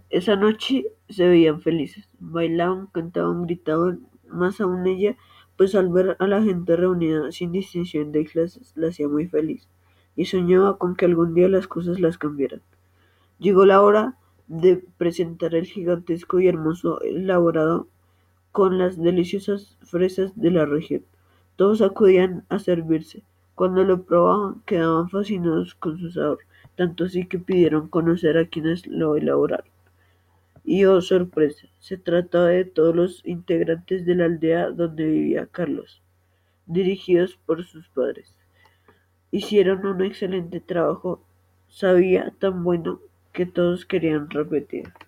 Esa noche se veían felices, bailaban, cantaban, gritaban, más aún ella, pues al ver a la gente reunida sin distinción de clases, la hacía muy feliz, y soñaba con que algún día las cosas las cambiaran. Llegó la hora de presentar el gigantesco y hermoso elaborado con las deliciosas fresas de la región. Todos acudían a servirse. Cuando lo probaban, quedaban fascinados con su sabor, tanto así que pidieron conocer a quienes lo elaboraron. Y oh sorpresa, se trataba de todos los integrantes de la aldea donde vivía Carlos, dirigidos por sus padres. Hicieron un excelente trabajo, sabía tan bueno que todos querían repetir.